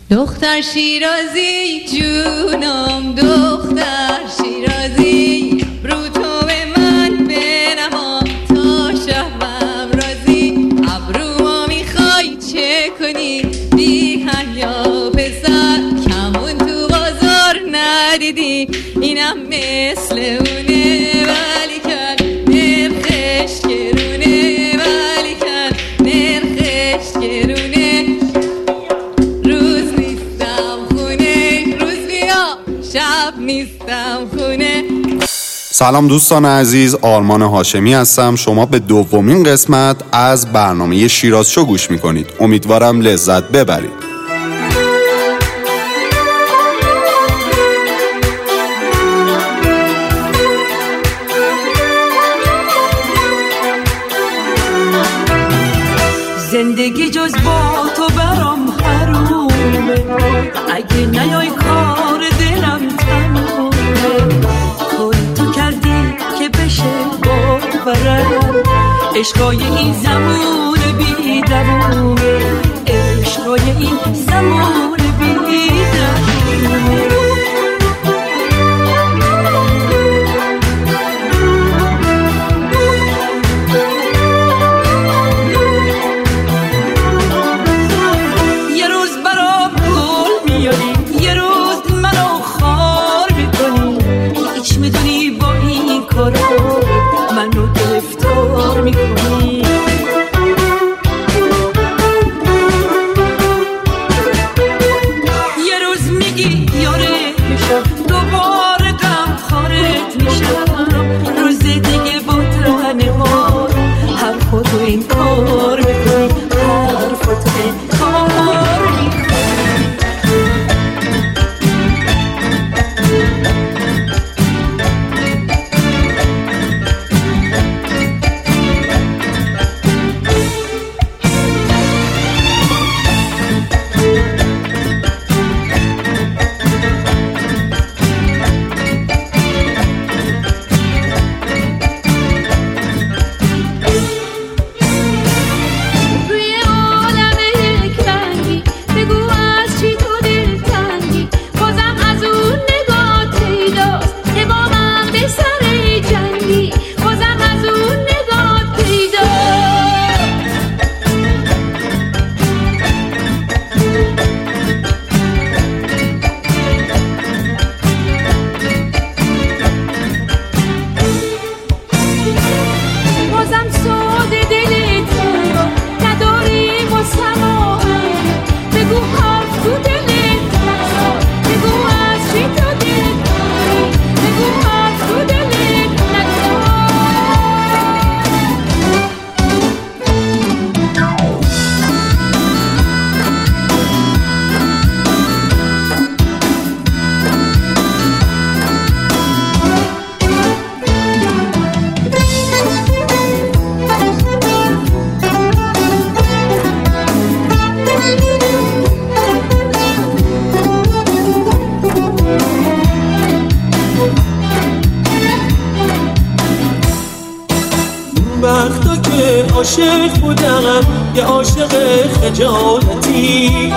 دختر شیرازی جونم، دختر شیرازی رو تو من بنما تا شبم رازی. ابروما میخوای چه کنی بیهن یا پسر، کمون تو بازار ندیدی اینم مثل اونه، ولی کن نرخش گرونه، ولی کن نرخش گرونه. روز نیستم خونه، روز بیا شب نیستم خونه. سلام دوستان عزیز، آرمان هاشمی هستم. شما به دومین قسمت از برنامه شیراز شو گوش میکنید. امیدوارم لذت ببرید. زندگی جز با تو برام حرومه، اگه نیای کار دلم تمومه. کاری تو کردی که بشه باورم، عشقای این زمان بی دوومه، عشقای این زمان بی دوومه. منو گرفتار میکنی، یه روز میگی یاره میشم، دوباره غم خارت میشم. روز دیگه با تنهار حرفاتو این کار میکنی، حرفاتو این کار میکنی. وقتا که عاشق بودم یه عاشق خجالتی،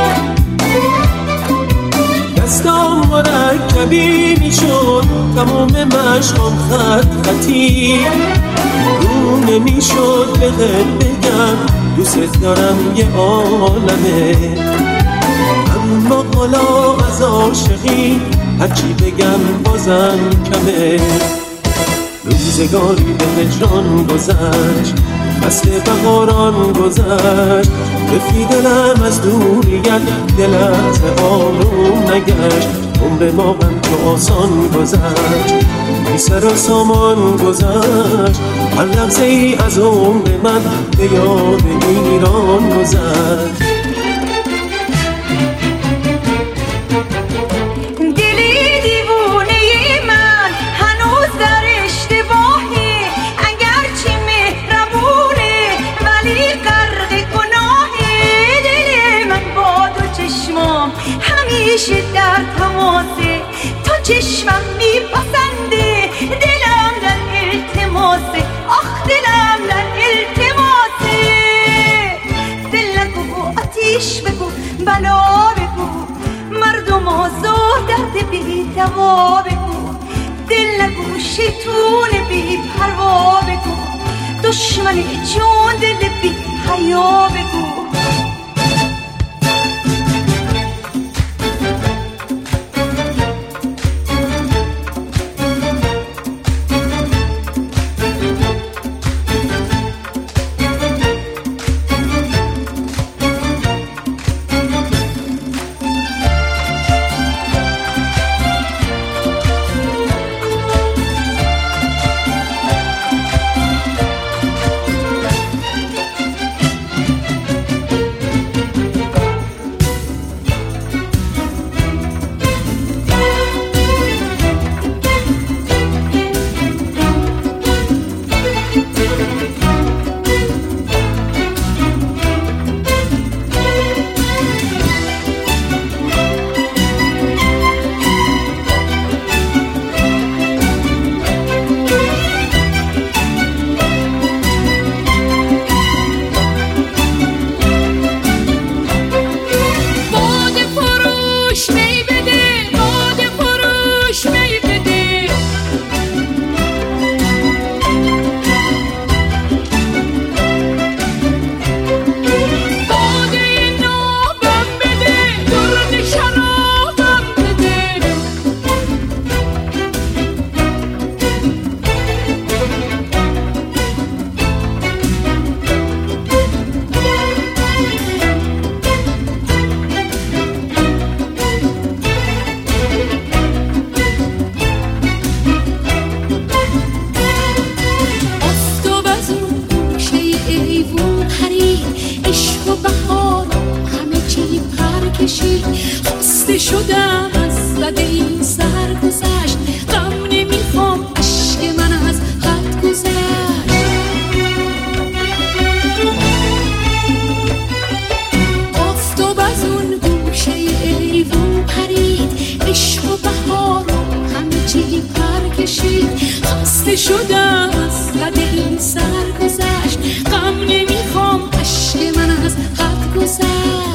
دستام مرکبی میشد تمام مشقام خط خطی. رو نمیشد بهت بگم دوست دارم یه عالمه، اما حالا از عاشقی هرچی بگم بازم کمه. روزگاری به هجران گذشت، فصل بهاران گذشت، رفی دلم از دوریت دلت آروم نگشت. عمر ما هم تو آسان گذشت، بی سر و سامان گذشت. هر لحظه ای از عمر من به یاد ایران گذشت. همیشه در تماسه تو چشمم میپسنده، دلم در التماسه، آخ دلم در التماسه. دل نگو آتیش بگو بلا بگو، مردم آزار درد بی دوا بگو، دل نگو شیطون بی پروا بگو، دشمن جان دل بی حیا بگو. خسته شدم از صد این سرگذشت، غم نمیخوام عشق من از حد گذشت. آفتاب از اون گوشه ایوون پرید، عشق و بهار و همه چی پر کشید. خسته شدم از صد این سرگذشت، غم نمیخوام عشق من از حد گذشت.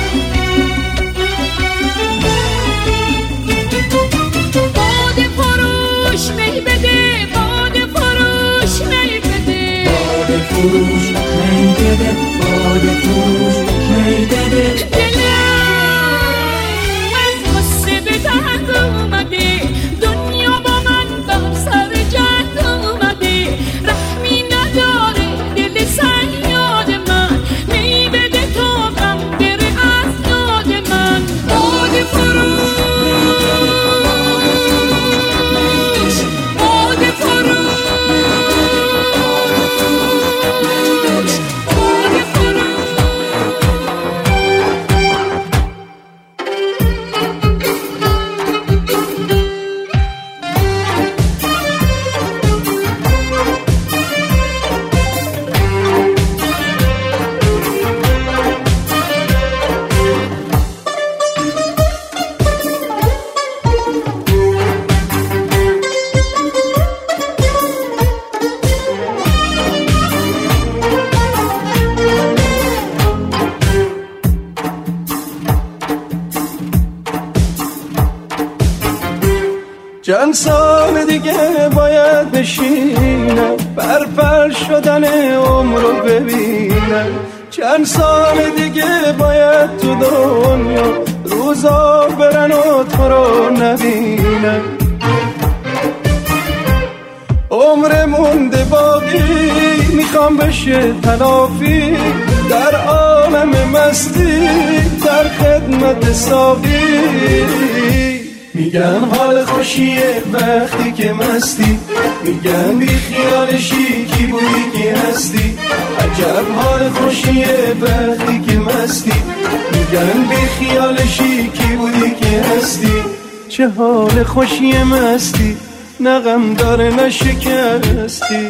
می بده باده فروش، می بده باده فروش، می بده باده فروش، می بده. دلم از غصه به درد اومده، دنیا با من بر سر جد اومده. رحمی نداره دل صیاد من، می بده تا غم بره از یاد من. باده فروش چند سال دیگه باید بشینم، برپر شدن عمر رو ببینم. چند سال دیگه باید تو دنیا روزا برن و تو رو نبینم. عمر مونده باقی میخوام بشه تلافی، در عالم مستی در خدمت ساقی. میگن حال خوشیه وقتی که مستی، میگن بی خیالشی کی بودی که هستی. عجب حال خوشیه وقتی که مستی، میگن بی خیالشی کی بودی که هستی. چه حال خوشی مستی، نه غم داره نه شکستی.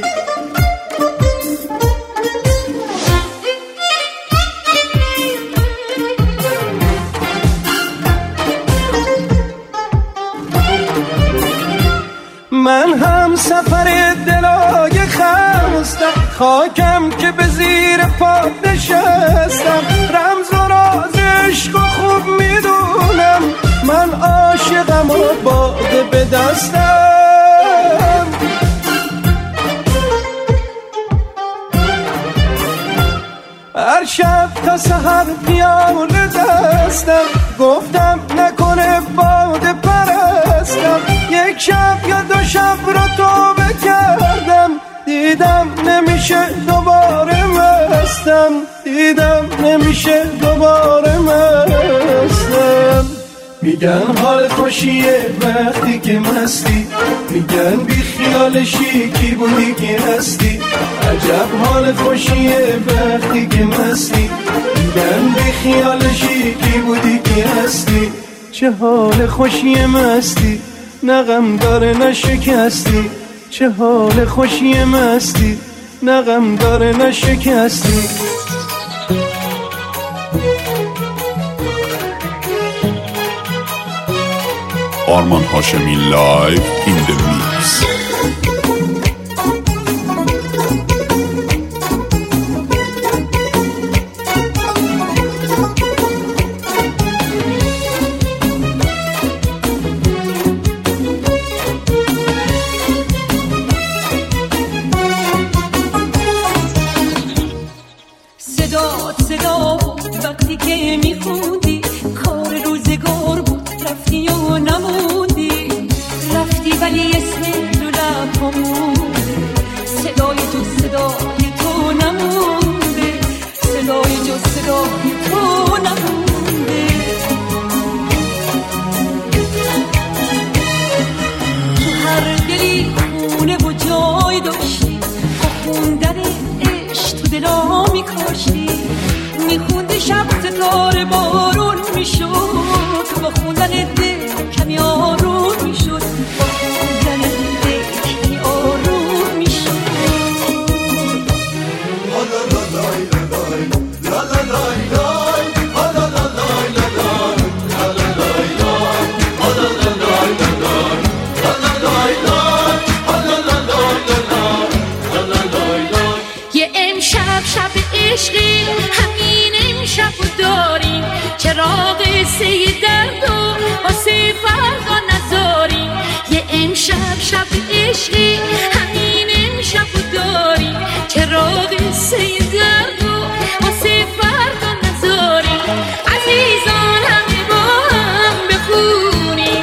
من هم سفر دلای خستم، خاکم که به زیر پات نشستم. رمز و راز عشق خوب میدونم، عاشقم و باده به دستم. هر شب تا سحر پیاله دستم، گفتم نکنه باده پرستم. یک شب یا دو شب رو توبه کردم، دیدم نمیشه دوباره مستم، دیدم نمیشه دوباره مستم. میگن حال خوشیه وقتی که مستی، میگن بی خیالشی کی بودی که هستی. عجب حال خوشیه وقتی که مستی، میگن بی خیالشی کی بودی که هستی. چه حال خوشی مستی، نه غم داره نه شکستی. چه حال خوشی مستی، نه غم داره نه شکستی. آرمان هاشمی لایو این د میکس. صدا وقتی که میخوندی کار روزگار بود، رفتی و نموندی. رفتی ولی اسم تو لبامونده، صدای تو نمونده، صدای تو نمونده. تو هر دلی خونه و جای داشتی، با خوندن عشق تو دلا میکاشتی. میخوندی شب ستاره بارون میشد، با خوندن دل کمی آروم میشد، با خوندن دل کمی آروم میشد. یه امشب شب عشقی، همین امشب داریم، چراغ سه درد و واسه فردا نذاریم. یه امشب شب عشقی، همین امشب داریم، چراغ سه درد و واسه فردا نذاریم. عزیزان همه با هم بخونیم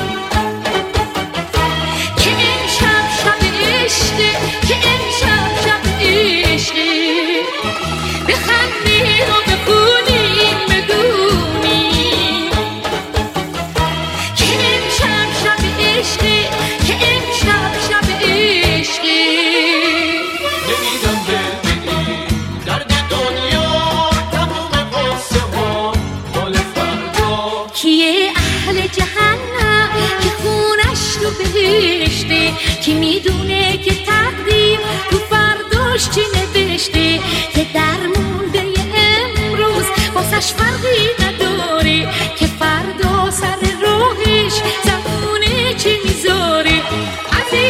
که امشب شب عشقی، که امشب شب عشقی. بخندیم و بخونیم بدونیم که امشب شب عشقی، که امشب شب عشقی. نمیدم ببینی درد دنیا تموم قصه ها مال فردا. کیه اهل جهنم که خونش تو بهشته، که میدونه